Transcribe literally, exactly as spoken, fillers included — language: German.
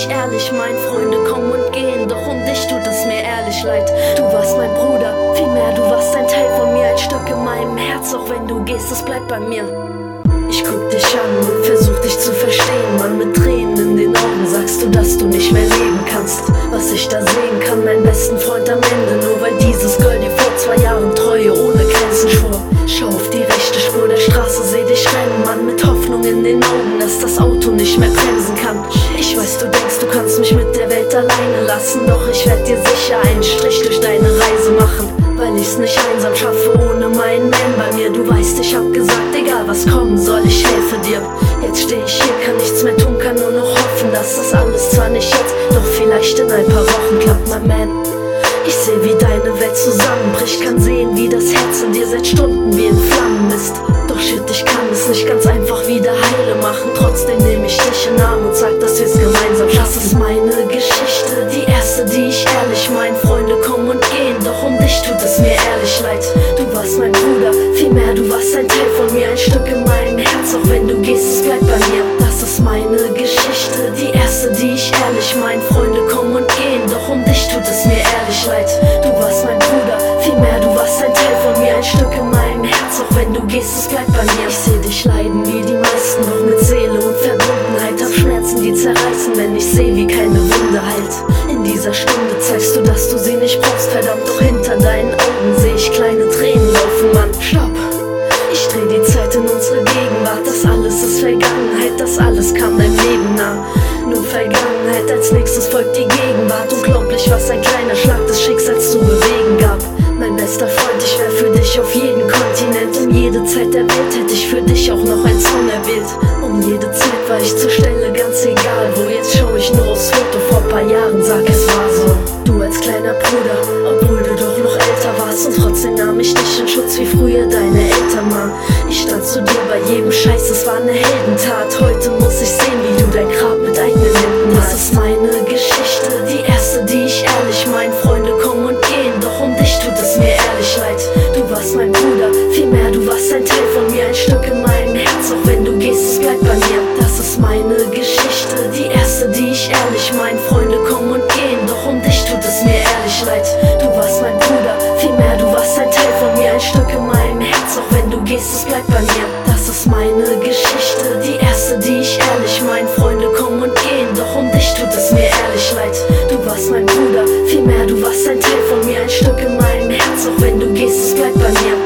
ich ehrlich mein. Freunde kommen und gehen, doch um dich tut es mir ehrlich leid. Du warst mein Bruder, vielmehr du warst ein Teil von mir, ein Stück in meinem Herz, auch wenn du gehst, es bleibt bei mir. Ich guck dich an und versuch dich zu verstehen, Mann, mit Tränen in den Augen sagst du, dass du nicht mehr leben kannst. Was ich da sehen kann, meinen besten Freund am Ende, nur weil dieses Girl dir vor zwei Jahren Treue ohne Grenzen schwor. Schau auf die rechte Spur der Straße, seh dich rennen, Mann, mit Hoffnung in den Augen, dass das Auto nicht mehr bremsen kann. Ich weiß, du denkst, du kannst mich mit der Welt alleine lassen, doch ich werd dir sicher einen Strich durch deine Reise machen, weil ich's nicht einsam schaffe ohne meinen Man bei mir. Du weißt, ich hab gesagt, egal was kommen soll, ich helfe dir. Jetzt steh ich hier, kann nichts mehr tun, kann nur noch hoffen, dass das alles zwar nicht jetzt, doch vielleicht in ein paar Wochen klappt, mein Man. Ich seh, wie deine Welt zusammenbricht, kann sehen, wie das Herz in dir seit Stunden wie in Flammen ist. Doch shit, ich kann es nicht ganz einfach wieder heile machen. Trotzdem nehm ich dich in den Arm und sag, dass wir's gemeinsam schaffen. Das ist meine Geschichte, die erste, die ich ehrlich mein. Freunde kommen und gehen, doch um dich tut es mir ehrlich leid. Du warst mein Bruder, vielmehr du warst ein Teil von mir, ein Stück in meinem Herz, auch wenn du gehst, es bleibt bei mir. Das ist meine Geschichte, die erste, die ich ehrlich mein. Freunde kommen und gehen, doch um dich tut es mir ehrlich leid. Du warst mein Bruder, vielmehr du warst ein Teil von mir, ein Stück in meinem Herz, auch wenn du gehst, es bleibt bei mir. Ich seh dich leiden wie die meisten, doch mit Seele und Verbundenheit. Hab Schmerzen, die zerreißen, wenn ich seh, wie keine Wunde heilt. In dieser Stunde zeigst du, dass du sie nicht brauchst, verdammt, doch hinter deinen Augen seh ich kleine Tränen laufen, Mann. Stopp! Ich dreh die Zeit in unsere Gegenwart, das alles ist Vergangenheit, das alles kam deinem Leben nah. Nur Vergangenheit, als nächstes folgt die Gegenwart. Unglaublich, was ein kleiner Schlag des Schicksals zu bewegen gab. Mein bester Freund, ich wär für dich auf jedem Kontinent. Um jede Zeit der Welt hätte ich für dich auch noch einen Song erwählt. Um jede Zeit war ich zur Stelle, ganz egal wo. Jetzt schau ich nur aufs Foto vor paar Jahren, sag es war so. Du als kleiner Bruder, obwohl du doch noch älter warst, und trotzdem nahm ich dich in Schutz wie früher deine Eltern, Mann. Ich stand zu dir bei jedem Scheiß, es war eine Heldentat. Heute muss ich sehen, wie du dein Grab mit eigenen Händen malst. Das ist meine Geschichte, die erste, die ich ehrlich mein. Freunde kommen und gehen, doch um dich tut es mir ehrlich leid. Du warst mein Bruder, vielmehr du warst ein Teil von mir, ein Stück in meinem Herz, auch wenn du gehst, es bleibt bei mir. Das ist meine Geschichte, die erste, die ich ehrlich mein. Freunde kommen und gehen, doch um dich tut es mir ehrlich leid. Du warst mein Bruder, vielmehr du warst ein Teil von mir, ein Stück in meinem Herz, auch wenn du gehst, es bleibt bei mir. Das ist meine Geschichte, die erste, die ich ehrlich mein. Freunde kommen und gehen, doch um dich tut es mir ehrlich leid. Du warst mein Bruder, vielmehr du warst ein Teil von mir, ein Stück in meinem Herz, auch wenn du gehst, es bleibt bei mir.